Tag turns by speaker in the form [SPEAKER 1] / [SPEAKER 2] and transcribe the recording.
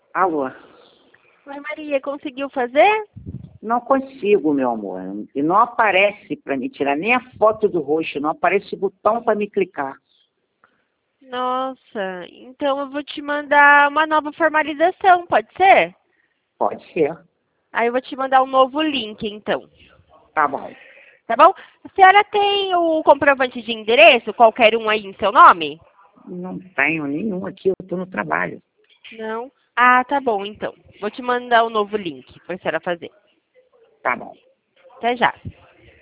[SPEAKER 1] Alô?
[SPEAKER 2] Oi, Maria, conseguiu fazer?
[SPEAKER 1] Não consigo, meu amor. E não aparece para me tirar nem a foto do rosto, não aparece o botão para me clicar.
[SPEAKER 2] Nossa, então eu vou te mandar uma nova formalização, pode ser?
[SPEAKER 1] Pode ser.
[SPEAKER 2] Aí eu vou te mandar um novo link, então.
[SPEAKER 1] Tá bom.
[SPEAKER 2] Tá bom? A senhora tem o comprovante de endereço, qualquer um aí em seu nome?
[SPEAKER 1] Não tenho nenhum aqui, eu estou no trabalho.
[SPEAKER 2] Não? Ah, tá bom, então. Vou te mandar o novo link para a senhora fazer.
[SPEAKER 1] Tá bom.
[SPEAKER 2] Até já.